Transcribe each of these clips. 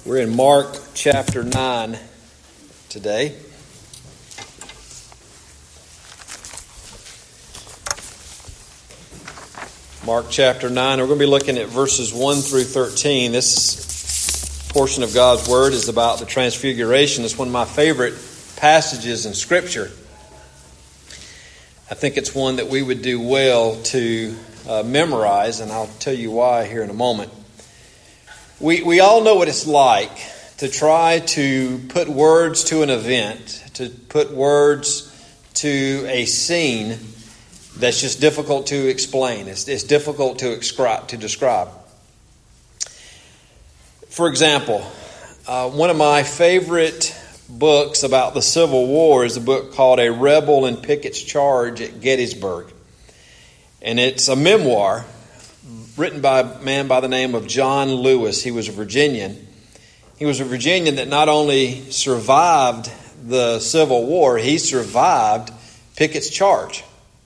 We're in Mark chapter 9 today. Mark chapter 9. We're going to be looking at verses 1 through 13. This portion of God's Word is about the Transfiguration. It's one of my favorite passages in Scripture. I think it's one that we would do well to memorize, and I'll tell you why here in a moment. We all know what it's like to try to put words to an event, to put words to a scene that's just difficult to explain. It's difficult to describe. For example, one of my favorite books about the Civil War is a book called A Rebel in Pickett's Charge at Gettysburg. And it's a memoir written by a man by the name of John Lewis. He was a Virginian. He was a Virginian that not only survived the Civil War, he survived Pickett's Charge.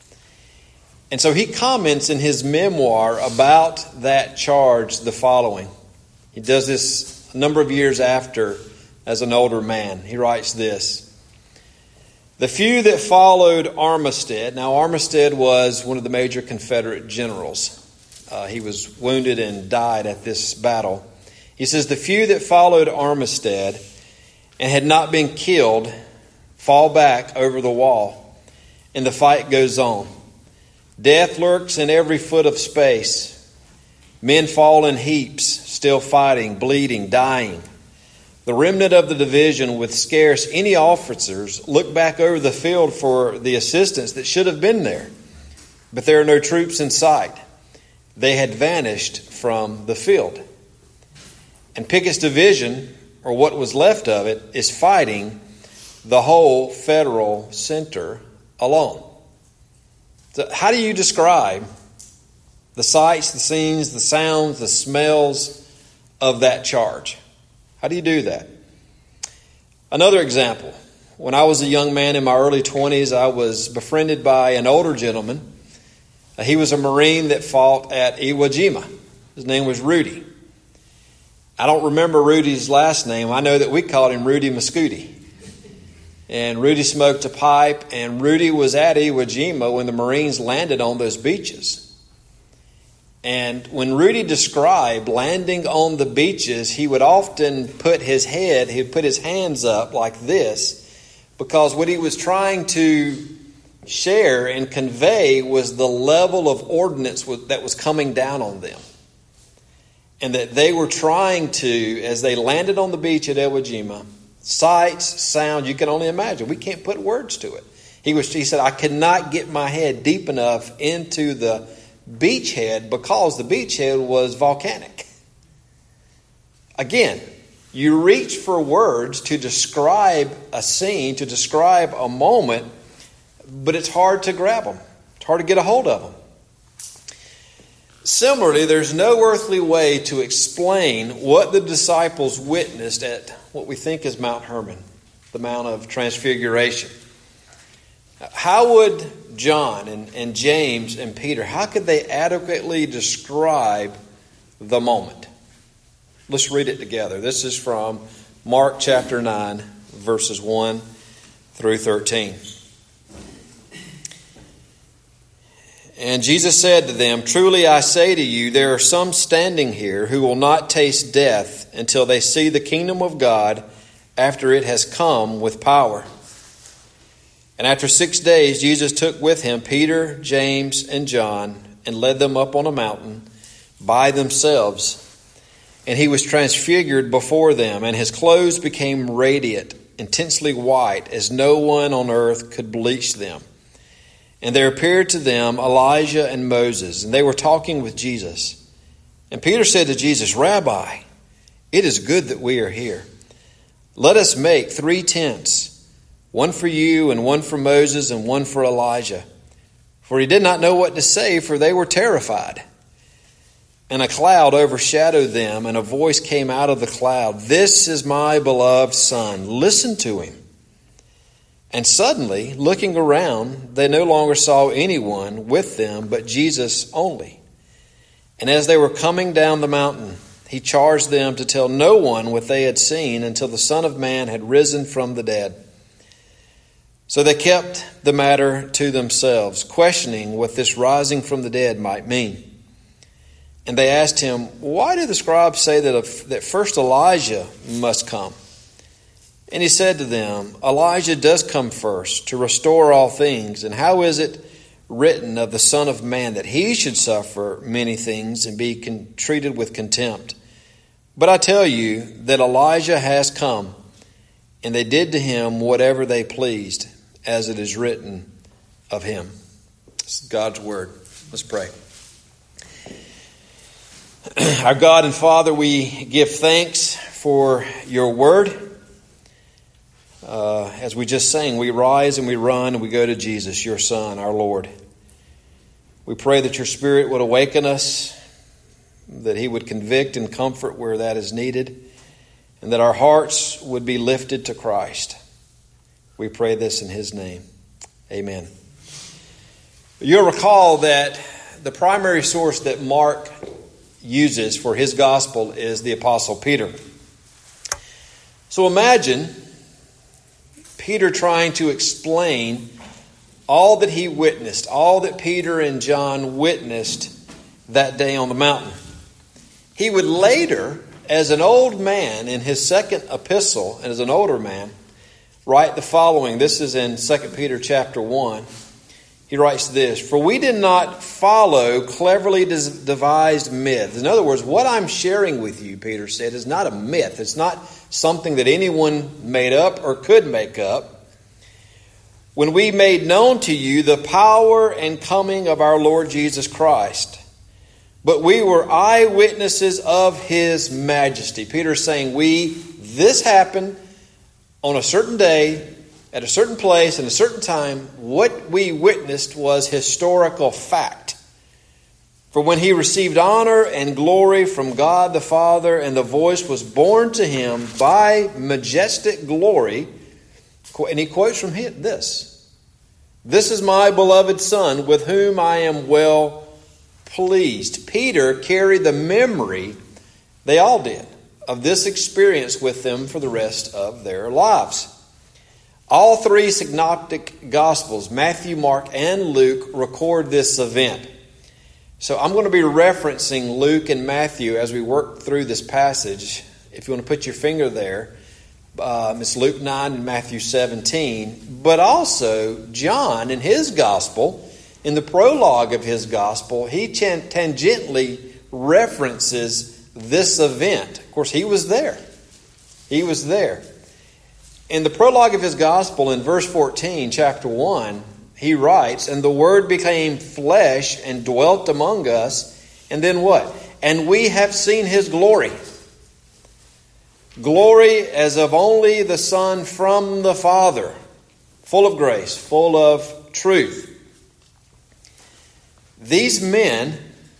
And so he comments in his memoir about that charge the following. He does this a number of years after as an older man. He writes this: "The few that followed Armistead," now Armistead was one of the major Confederate generals. He was wounded and died at this battle. He says, "The few that followed Armistead and had not been killed fall back over the wall, and the fight goes on. Death lurks in every foot of space. Men fall in heaps, still fighting, bleeding, dying. The remnant of the division, with scarce any officers, look back over the field for the assistance that should have been there. But there are no troops in sight. They had vanished from the field. And Pickett's division, or what was left of it, is fighting the whole Federal center alone." So how do you describe the sights, the scenes, the sounds, the smells of that charge? How do you do that? Another example. When I was a young man in my early 20s, I was befriended by an older gentleman. He was a Marine that fought at Iwo Jima. His name was Rudy. I don't remember Rudy's last name. I know that we called him Rudy Mascuti. And Rudy smoked a pipe, and Rudy was at Iwo Jima when the Marines landed on those beaches. And when Rudy described landing on the beaches, he would often put his hands up like this, because what he was trying to share and convey was the level of ordnance that was coming down on them. And that they were trying to, as they landed on the beach at Iwo Jima, sights, sound, you can only imagine. We can't put words to it. He said, I could not get my head deep enough into the beachhead because the beachhead was volcanic. Again, you reach for words to describe a scene, to describe a moment, but it's hard to grab them. It's hard to get a hold of them. Similarly, there's no earthly way to explain what the disciples witnessed at what we think is Mount Hermon, the Mount of Transfiguration. How would John and James and Peter, how could they adequately describe the moment? Let's read it together. This is from Mark chapter 9, verses 1 through 13. "And Jesus said to them, 'Truly I say to you, there are some standing here who will not taste death until they see the kingdom of God after it has come with power.' And after 6 days, Jesus took with him Peter, James, and John, and led them up on a mountain by themselves. And he was transfigured before them, and his clothes became radiant, intensely white, as no one on earth could bleach them. And there appeared to them Elijah and Moses, and they were talking with Jesus. And Peter said to Jesus, 'Rabbi, it is good that we are here. Let us make 3 tents, one for you and one for Moses and one for Elijah.' For he did not know what to say, for they were terrified. And a cloud overshadowed them, and a voice came out of the cloud, 'This is my beloved Son, listen to him.' And suddenly, looking around, they no longer saw anyone with them but Jesus only. And as they were coming down the mountain, he charged them to tell no one what they had seen until the Son of Man had risen from the dead. So they kept the matter to themselves, questioning what this rising from the dead might mean. And they asked him, "Why do the scribes say that first Elijah must come?" And he said to them, "Elijah does come first to restore all things. And how is it written of the Son of Man that he should suffer many things and be treated with contempt? But I tell you that Elijah has come, and they did to him whatever they pleased, as it is written of him." This is God's word. Let's pray. Our God and Father, we give thanks for your word. As we just sang, we rise and we run and we go to Jesus, your Son, our Lord. We pray that your Spirit would awaken us, that he would convict and comfort where that is needed, and that our hearts would be lifted to Christ. We pray this in his name. Amen. You'll recall that the primary source that Mark uses for his gospel is the Apostle Peter. So imagine Peter trying to explain all that he witnessed, all that Peter and John witnessed that day on the mountain. He would later, as an old man in his second epistle, and as an older man, write the following. This is in 2 Peter chapter 1. He writes this: "For we did not follow cleverly devised myths." In other words, what I'm sharing with you, Peter said, is not a myth. It's not something that anyone made up or could make up. "When we made known to you the power and coming of our Lord Jesus Christ. But we were eyewitnesses of his majesty." Peter's saying, this happened on a certain day, at a certain place, in a certain time. What we witnessed was historical fact. "For when he received honor and glory from God the Father, and the voice was borne to him by majestic glory," and he quotes from this: "This is my beloved Son, with whom I am well pleased." Peter carried the memory, they all did, of this experience with them for the rest of their lives. All three synoptic gospels, Matthew, Mark, and Luke, record this event. So I'm going to be referencing Luke and Matthew as we work through this passage. If you want to put your finger there, it's Luke 9 and Matthew 17. But also John in his gospel, in the prologue of his gospel, he tangentially references this event. Of course, he was there. He was there. In the prologue of his gospel, in verse 14, chapter 1, he writes, "And the Word became flesh and dwelt among us." And then what? "And we have seen his glory. Glory as of only the Son from the Father, full of grace, full of truth." These men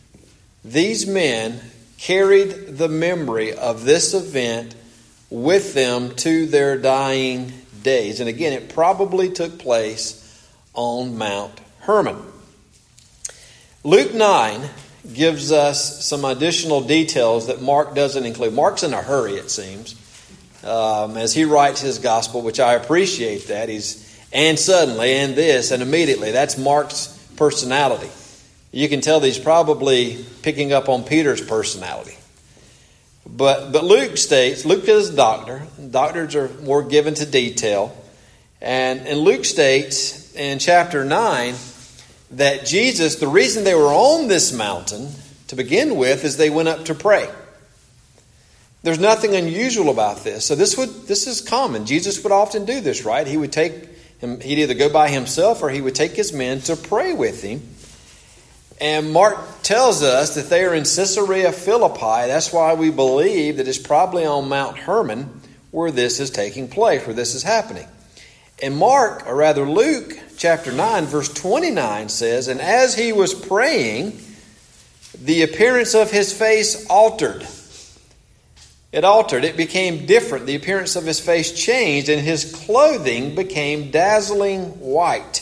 carried the memory of this event with them to their dying days. And again, it probably took place on Mount Hermon. Luke 9 gives us some additional details that Mark doesn't include. Mark's in a hurry, it seems, as he writes his gospel, which I appreciate that. And suddenly, and this, and immediately. That's Mark's personality. You can tell that he's probably picking up on Peter's personality. But Luke states, Luke is a doctor. Doctors are more given to detail. And Luke states in chapter 9 that Jesus, the reason they were on this mountain to begin with is they went up to pray. There's nothing unusual about this. So this is common. Jesus would often do this, right? He'd either go by himself or he would take his men to pray with him. And Mark tells us that they are in Caesarea Philippi. That's why we believe that it's probably on Mount Hermon where this is taking place, where this is happening. And Luke chapter 9, verse 29 says, "And as he was praying, the appearance of his face altered." It altered. It became different. The appearance of his face changed, and his clothing became dazzling white.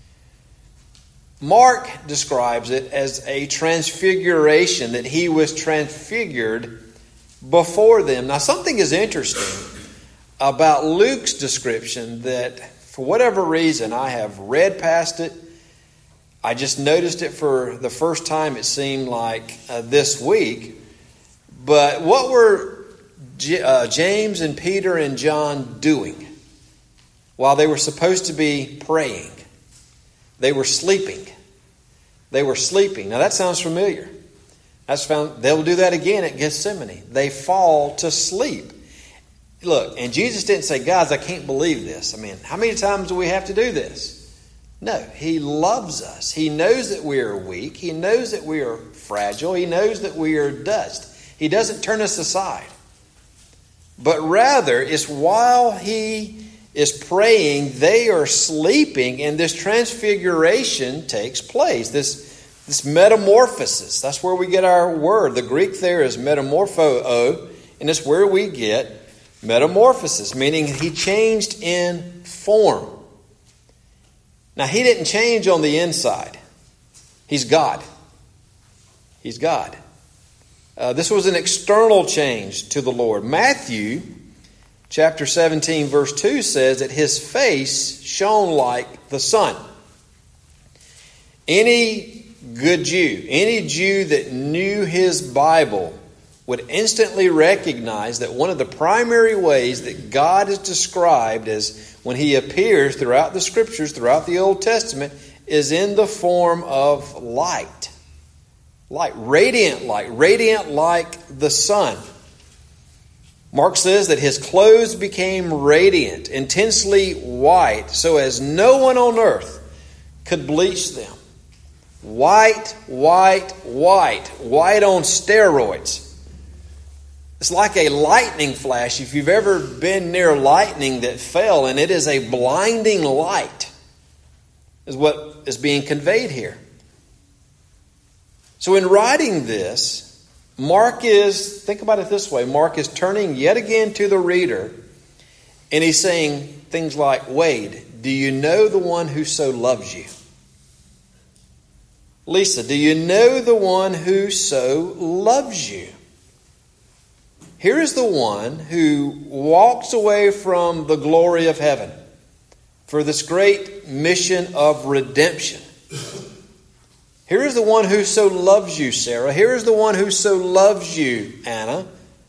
Mark describes it as a transfiguration, that he was transfigured before them. Now, something is interesting about Luke's description that, for whatever reason, I have read past it. I just noticed it for the first time, it seemed like, this week. But what were James and Peter and John doing while they were supposed to be praying? They were sleeping. They were sleeping. Now that sounds familiar. They'll do that again at Gethsemane. They fall to sleep. Look, and Jesus didn't say, guys, I can't believe this. I mean, how many times do we have to do this? No, He loves us. He knows that we are weak. He knows that we are fragile. He knows that we are dust. He doesn't turn us aside. But rather, it's while He is praying, they are sleeping, and this transfiguration takes place. This metamorphosis, that's where we get our word. The Greek there is metamorpho, and it's where we get metamorphosis, meaning He changed in form. Now, He didn't change on the inside. He's God. He's God. This was an external change to the Lord. Matthew chapter 17, verse 2 says that His face shone like the sun. Any good Jew, any Jew that knew his Bible would instantly recognize that one of the primary ways that God is described as when He appears throughout the Scriptures, throughout the Old Testament, is in the form of light. Light, radiant like the sun. Mark says that His clothes became radiant, intensely white, so as no one on earth could bleach them. White on steroids. It's like a lightning flash. If you've ever been near lightning that fell, and it is a blinding light, is what is being conveyed here. So in writing this, think about it this way, Mark is turning yet again to the reader, and he's saying things like, Wade, do you know the one who so loves you? Lisa, do you know the one who so loves you? Here is the one who walks away from the glory of heaven for this great mission of redemption. Here is the one who so loves you, Sarah. Here is the one who so loves you, Anna.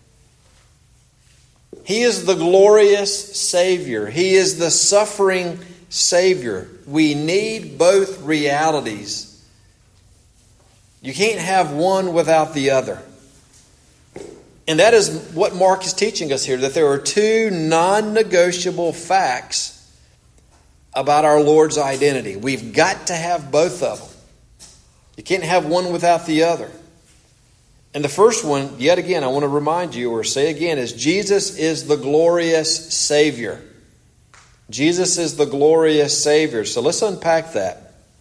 He is the glorious Savior. He is the suffering Savior. We need both realities. You can't have one without the other. And that is what Mark is teaching us here, that there are two non-negotiable facts about our Lord's identity. We've got to have both of them. You can't have one without the other. And the first one, yet again, I want to remind you or say again, is Jesus is the glorious Savior. Jesus is the glorious Savior. So let's unpack that.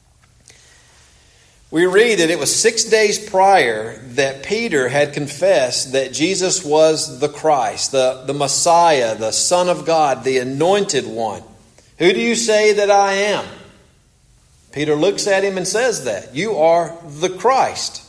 We read that it was 6 days prior that Peter had confessed that Jesus was the Christ, the Messiah, the Son of God, the Anointed One. Who do you say that I am? Peter looks at him and says that. You are the Christ.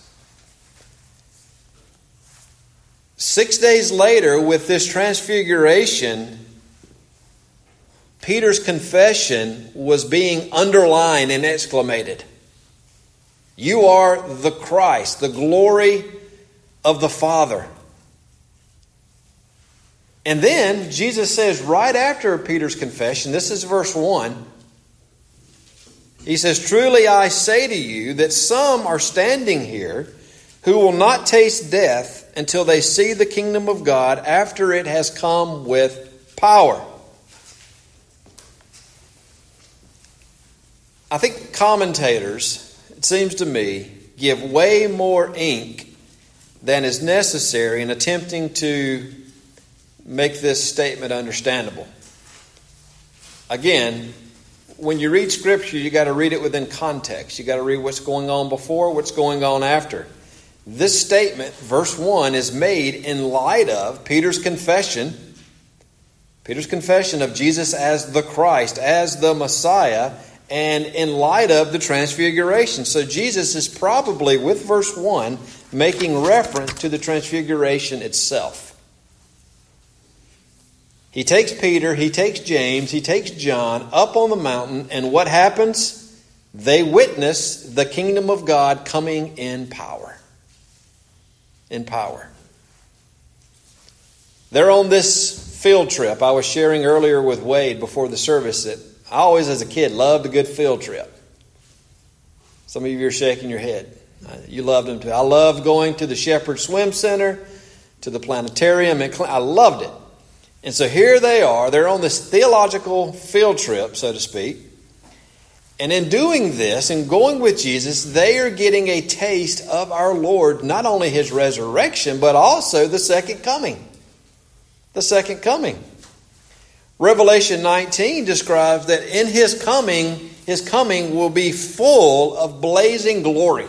6 days later, with this transfiguration, Peter's confession was being underlined and exclamated. You are the Christ, the glory of the Father. And then Jesus says right after Peter's confession, this is verse 1, He says, truly I say to you that some are standing here who will not taste death until they see the kingdom of God after it has come with power. I think commentators, it seems to me, give way more ink than is necessary in attempting to make this statement understandable. Again, when you read Scripture, you got to read it within context. You got to read what's going on before, what's going on after. This statement, verse 1, is made in light of Peter's confession of Jesus as the Christ, as the Messiah, and in light of the transfiguration. So Jesus is probably, with verse 1, making reference to the transfiguration itself. He takes Peter, he takes James, he takes John up on the mountain, and what happens? They witness the kingdom of God coming in power. In power. They're on this field trip. I was sharing earlier with Wade before the service that I always, as a kid, loved a good field trip. Some of you are shaking your head. You loved them too. I loved going to the Shepherd Swim Center, to the planetarium. I loved it. And so here they are. They're on this theological field trip, so to speak. And in doing this and going with Jesus, they are getting a taste of our Lord, not only his resurrection, but also the second coming. The second coming. Revelation 19 describes that in his coming will be full of blazing glory.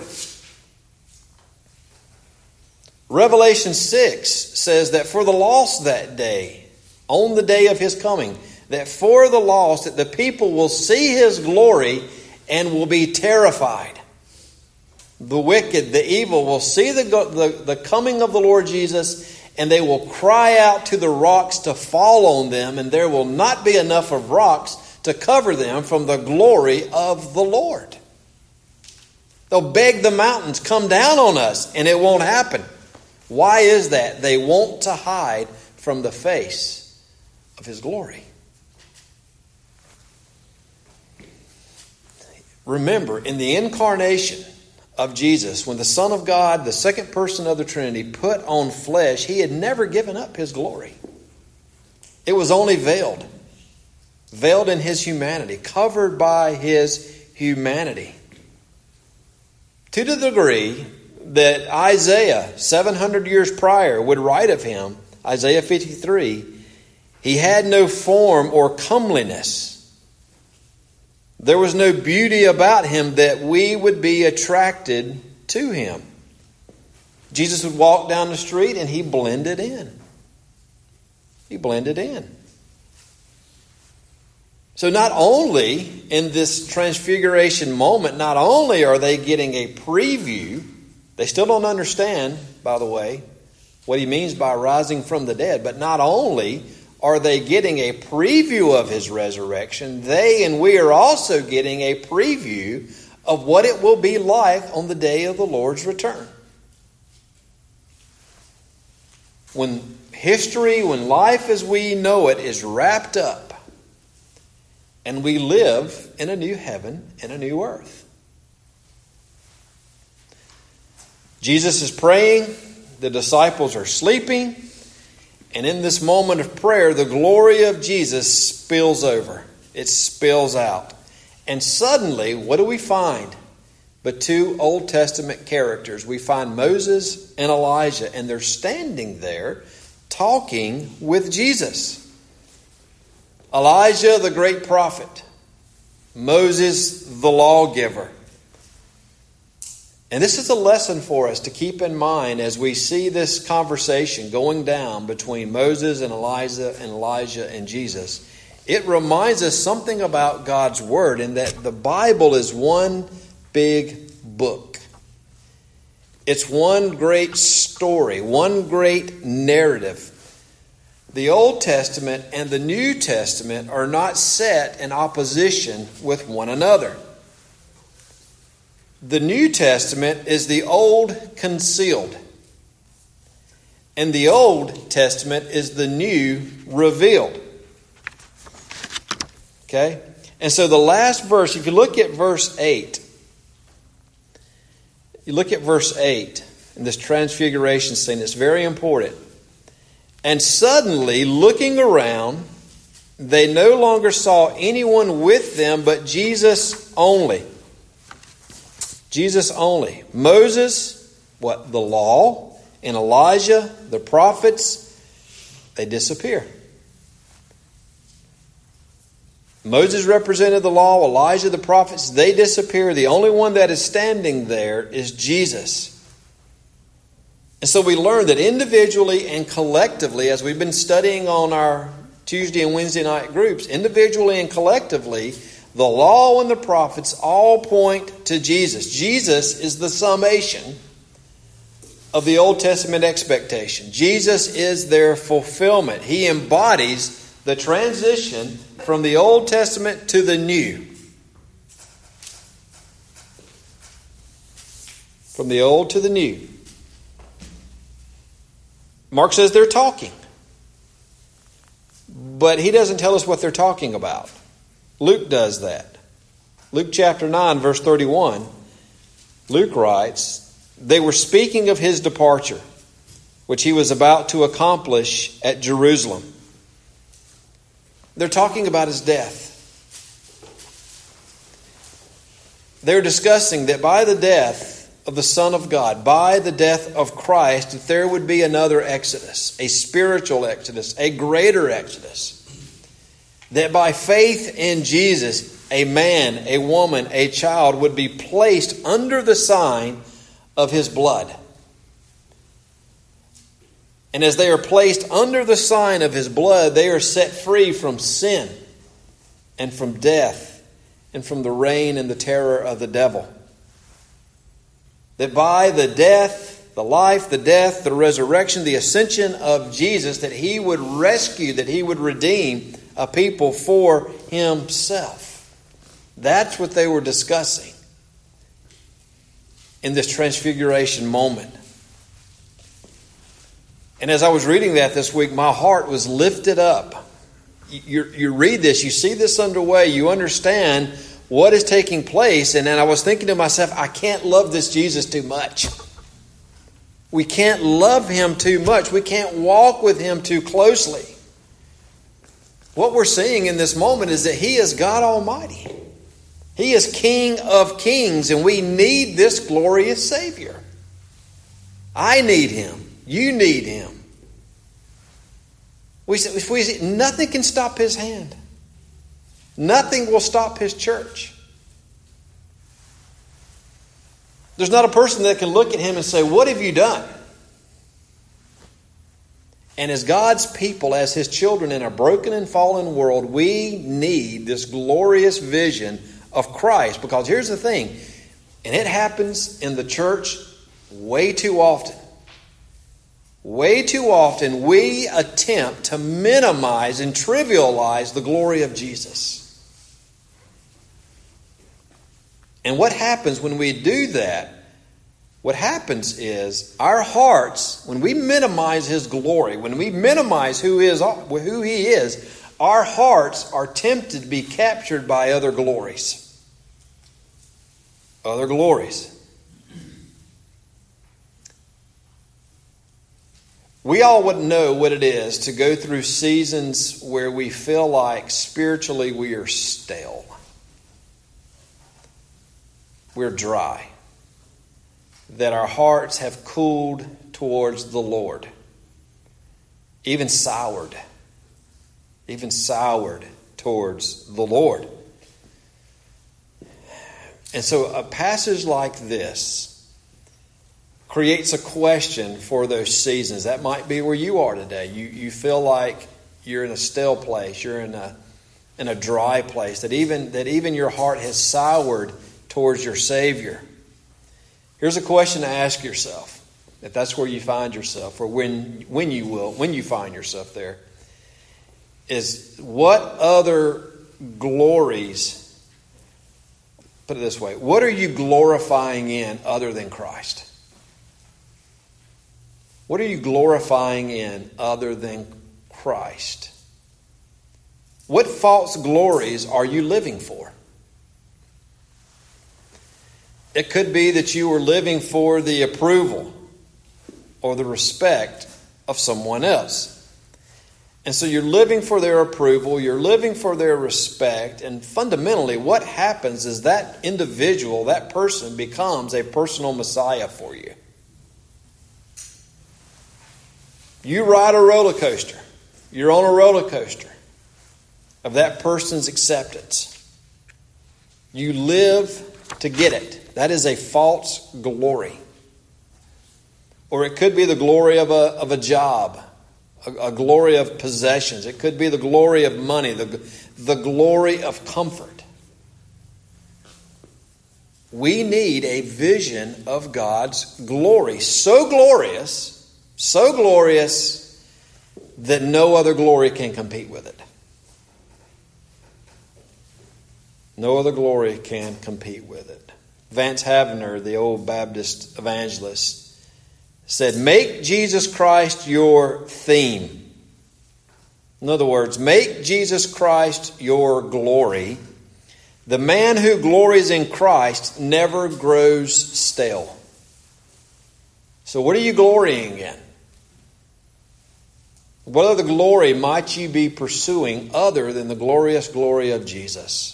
Revelation 6 says that for the lost that day, on the day of his coming, that for the lost, that the people will see his glory and will be terrified. The wicked, the evil will see the coming of the Lord Jesus, and they will cry out to the rocks to fall on them, and there will not be enough of rocks to cover them from the glory of the Lord. They'll beg the mountains, come down on us, and it won't happen. Why is that? They want to hide from the face of his glory. Remember, in the incarnation of Jesus, when the Son of God, the second person of the Trinity, put on flesh, he had never given up his glory. It was only veiled. Veiled in his humanity, covered by his humanity. To the degree that Isaiah, 700 years prior, would write of him, Isaiah 53, he had no form or comeliness. There was no beauty about him that we would be attracted to him. Jesus would walk down the street and he blended in. He blended in. So not only in this transfiguration moment, not only are they getting a preview, they still don't understand, by the way, what he means by rising from the dead, but not only are they getting a preview of his resurrection, they and we are also getting a preview of what it will be like on the day of the Lord's return. When history, when life as we know it is wrapped up, and we live in a new heaven and a new earth. Jesus is praying, the disciples are sleeping, and in this moment of prayer, the glory of Jesus spills over. It spills out. And suddenly, what do we find? But two Old Testament characters. We find Moses and Elijah, and they're standing there talking with Jesus. Elijah, the great prophet. Moses, the lawgiver. And this is a lesson for us to keep in mind as we see this conversation going down between Moses and Elijah and Jesus. It reminds us something about God's Word, in that the Bible is one big book. It's one great story, one great narrative. The Old Testament and the New Testament are not set in opposition with one another. The New Testament is the Old concealed, and the Old Testament is the New revealed. Okay? And so the last verse, if you look at verse 8, in this transfiguration scene, it's very important. And suddenly, looking around, they no longer saw anyone with them but Jesus only. Jesus only. Moses, the law, and Elijah, the prophets, they disappear. Moses represented the law, Elijah, the prophets, they disappear. The only one that is standing there is Jesus. And so we learn that individually and collectively, as we've been studying on our Tuesday and Wednesday night groups, individually and collectively, the law and the prophets all point to Jesus. Jesus is the summation of the Old Testament expectation. Jesus is their fulfillment. He embodies The transition from the Old Testament to the New. From the Old to the New. Mark says they're talking. But he doesn't tell us what they're talking about. Luke does that. Luke chapter 9, verse 31, Luke writes, they were speaking of his departure, which he was about to accomplish at Jerusalem. They're talking about his death. They're discussing that by the death of the Son of God, by the death of Christ, that there would be another exodus, a spiritual exodus, a greater exodus. That by faith in Jesus, a man, a woman, a child would be placed under the sign of his blood. And as they are placed under the sign of his blood, they are set free from sin and from death and from the reign and the terror of the devil. That by the death, the life, the death, the resurrection, the ascension of Jesus, that he would rescue, that he would redeem a people for himself. That's what they were discussing in this transfiguration moment. And as I was reading that this week, my heart was lifted up. You read this, you see this underway, you understand what is taking place. And then I was thinking to myself, I can't love this Jesus too much. We can't love him too much. We can't walk with him too closely. What we're seeing in this moment is that he is God Almighty. He is King of Kings, and we need this glorious Savior. I need him. You need him. Nothing can stop his hand. Nothing will stop his church. There's not a person that can look at him and say, what have you done? And as God's people, as his children in a broken and fallen world, we need this glorious vision of Christ. Because here's the thing, and it happens in the church way too often. Way too often we attempt to minimize and trivialize the glory of Jesus. And what happens when we do that? What happens is our hearts, when we minimize his glory, when we minimize who he is, our hearts are tempted to be captured by other glories. Other glories. We all would know what it is to go through seasons where we feel like spiritually we are stale. We're dry. That our hearts have cooled towards the Lord. Even soured towards the Lord. And so a passage like this creates a question for those seasons. That might be where you are today. You feel like you're in a stale place. You're in a dry place. That even your heart has soured towards your Savior. Here's a question to ask yourself, if that's where you find yourself, or when you find yourself there, is what other glories, put it this way, what are you glorifying in other than Christ? What are you glorifying in other than Christ? What false glories are you living for? It could be that you are living for the approval or the respect of someone else. And so you're living for their approval, you're living for their respect, and fundamentally what happens is that individual, that person becomes a personal Messiah for you. You ride a roller coaster. You're on a roller coaster of that person's acceptance. You live to get it. That is a false glory. Or it could be the glory of a job, a glory of possessions. It could be the glory of money, the glory of comfort. We need a vision of God's glory. So glorious that no other glory can compete with it. No other glory can compete with it. Vance Havner, the old Baptist evangelist, said, make Jesus Christ your theme. In other words, make Jesus Christ your glory. The man who glories in Christ never grows stale. So what are you glorying in? What other glory might you be pursuing other than the glorious glory of Jesus?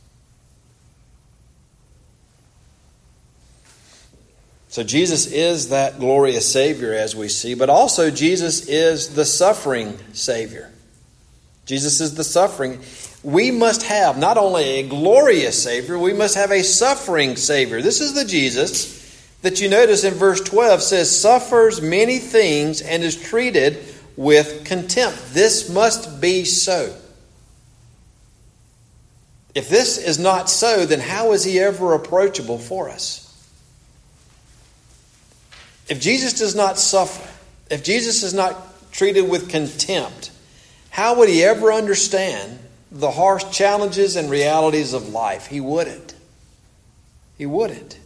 So Jesus is that glorious Savior, as we see, but also Jesus is the suffering Savior. Jesus is the suffering. We must have not only a glorious Savior, we must have a suffering Savior. This is the Jesus that you notice in verse 12 says, suffers many things and is treated with contempt. This must be so. If this is not so, then how is he ever approachable for us? If Jesus does not suffer, if Jesus is not treated with contempt, how would he ever understand the harsh challenges and realities of life? He wouldn't. He wouldn't.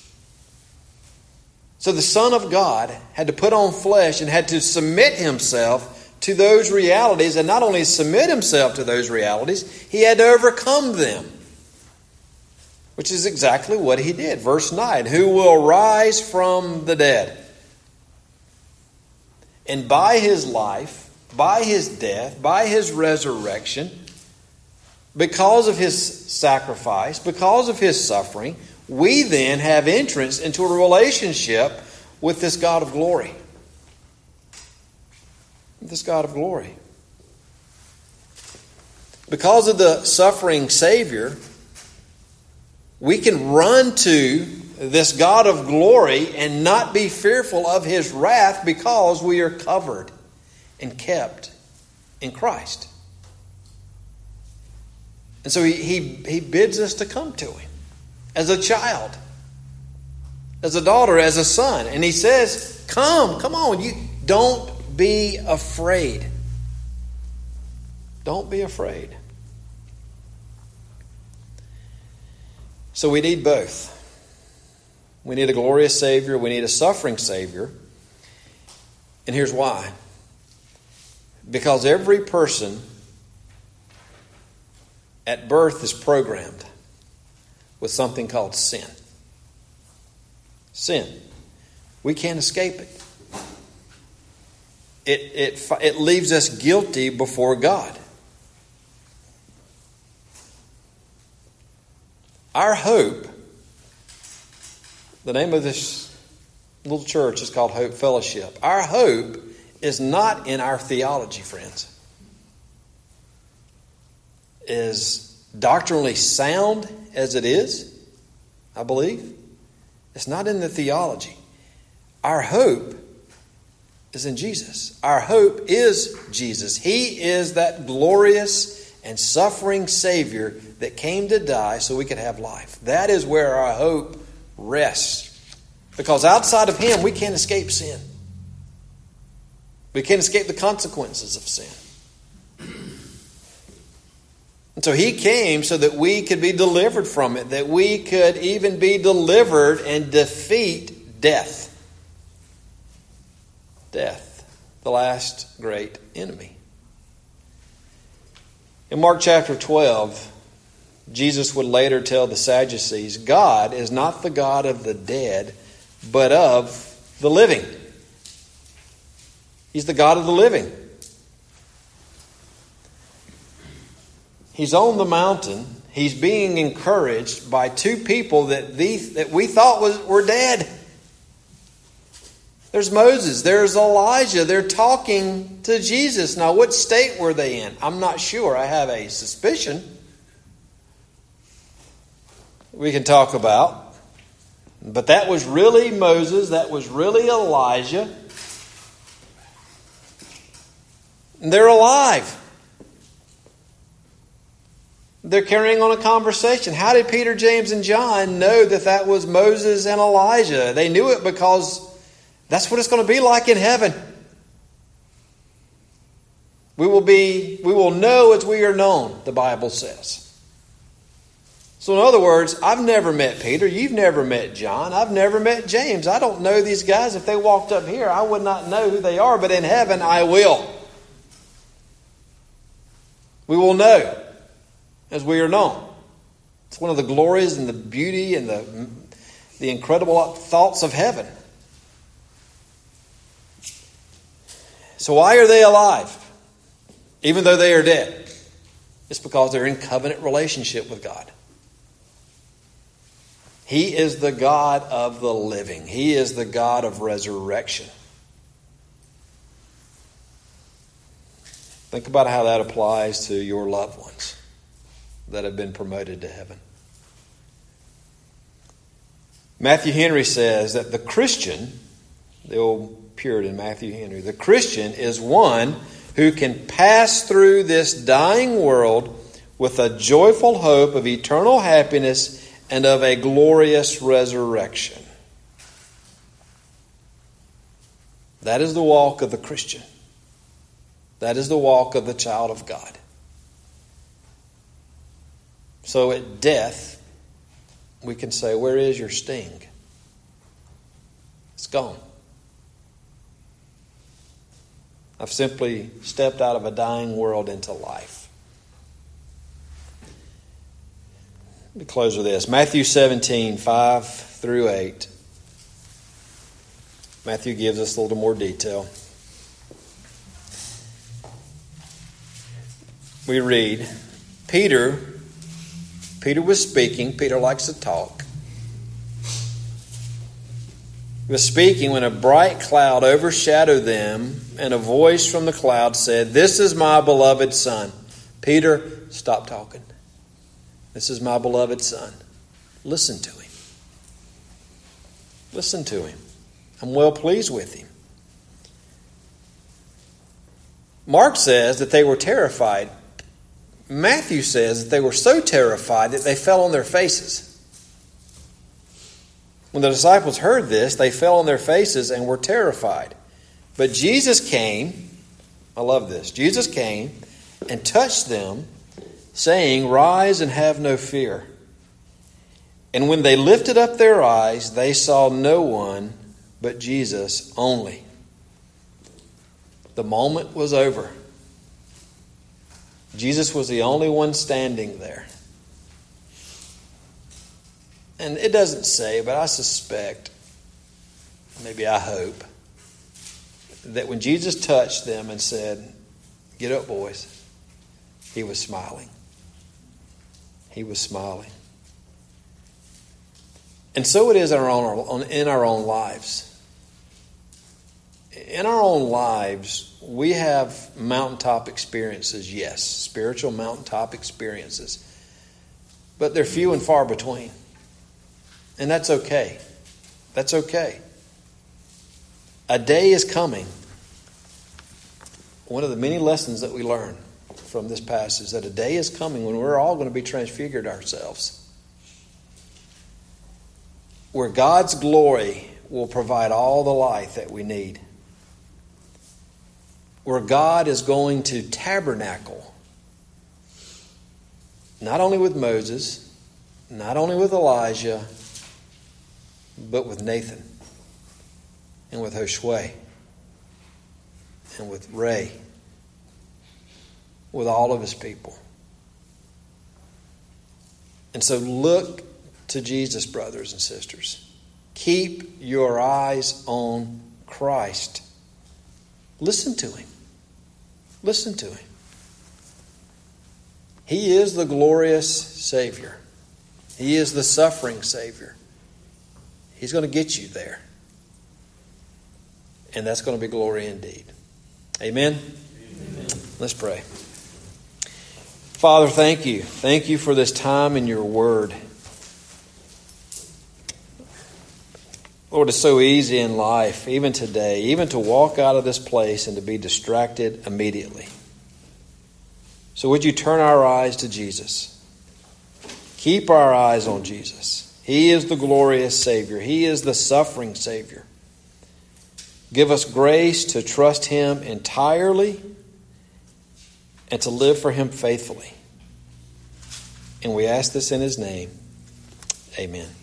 So the Son of God had to put on flesh and had to submit himself to those realities, and not only submit himself to those realities, he had to overcome them, which is exactly what he did. Verse 9, who will rise from the dead. And by his life, by his death, by his resurrection, because of his sacrifice, because of his suffering, we then have entrance into a relationship with this God of glory. This God of glory. Because of the suffering Savior, we can run to this God of glory and not be fearful of his wrath because we are covered and kept in Christ. And so he bids us to come to him as a child, as a daughter, as a son. And he says, come on, you don't be afraid. Don't be afraid. So we need both. We need a glorious Savior. We need a suffering Savior. And here's why. Because every person at birth is programmed with something called sin. Sin. We can't escape it. It leaves us guilty before God. Our hope, the name of this little church is called Hope Fellowship. Our hope is not in our theology, friends. As doctrinally sound as it is, I believe, it's not in the theology. Our hope is in Jesus. Our hope is Jesus. He is that glorious and suffering Savior that came to die so we could have life. That is where our hope rests. Because outside of him, we can't escape sin. We can't escape the consequences of sin. And so he came so that we could be delivered from it, that we could even be delivered and defeat death. Death, the last great enemy. In Mark chapter 12, Jesus would later tell the Sadducees, God is not the God of the dead, but of the living. He's the God of the living. He's on the mountain. He's being encouraged by two people that we thought were dead. There's Moses. There's Elijah. They're talking to Jesus. Now, what state were they in? I'm not sure. I have a suspicion we can talk about. But that was really Moses. That was really Elijah. And they're alive. They're carrying on a conversation. How did Peter, James, and John know that was Moses and Elijah? They knew it because that's what it's going to be like in heaven. We will know as we are known, the Bible says. So in other words, I've never met Peter. You've never met John. I've never met James. I don't know these guys. If they walked up here, I would not know who they are. But in heaven, I will. We will know as we are known. It's one of the glories and the beauty and the incredible thoughts of heaven. So why are they alive? Even though they are dead. It's because they're in covenant relationship with God. He is the God of the living. He is the God of resurrection. Think about how that applies to your loved ones that have been promoted to heaven. Matthew Henry says that the Christian, the old Puritan Matthew Henry, the Christian is one who can pass through this dying world with a joyful hope of eternal happiness and of a glorious resurrection. That is the walk of the Christian. That is the walk of the child of God. So at death, we can say, where is your sting? It's gone. I've simply stepped out of a dying world into life. Let me close with this. Matthew 17, 5 through 8. Matthew gives us a little more detail. We read, Peter was speaking. Peter likes to talk. He was speaking when a bright cloud overshadowed them, and a voice from the cloud said, "This is my beloved Son." Peter, stop talking. This is my beloved Son. Listen to him. Listen to him. I'm well pleased with him. Mark says that they were terrified. Matthew says that they were so terrified that they fell on their faces. When the disciples heard this, they fell on their faces and were terrified. But Jesus came, I love this, Jesus came and touched them, saying, "Rise and have no fear." And when they lifted up their eyes, they saw no one but Jesus only. The moment was over. Jesus was the only one standing there. And it doesn't say, but I suspect, maybe I hope, that when Jesus touched them and said, "Get up, boys," he was smiling. He was smiling. And so it is in our own lives. In our own lives, we have mountaintop experiences, yes, spiritual mountaintop experiences. But they're few and far between. And that's okay. That's okay. A day is coming. One of the many lessons that we learn from this passage, that a day is coming when we're all going to be transfigured ourselves, where God's glory will provide all the light that we need, where God is going to tabernacle, not only with Moses, not only with Elijah, but with Nathan and with Joshua and with Ray, with all of his people. And so look to Jesus, brothers and sisters. Keep your eyes on Christ. Listen to him. Listen to him. He is the glorious Savior. He is the suffering Savior. He's going to get you there. And that's going to be glory indeed. Amen? Amen. Let's pray. Father, thank you. Thank you for this time in your word. Lord, it's so easy in life, even today, even to walk out of this place and to be distracted immediately. So would you turn our eyes to Jesus? Keep our eyes on Jesus. He is the glorious Savior. He is the suffering Savior. Give us grace to trust him entirely and to live for him faithfully. And we ask this in His name. Amen.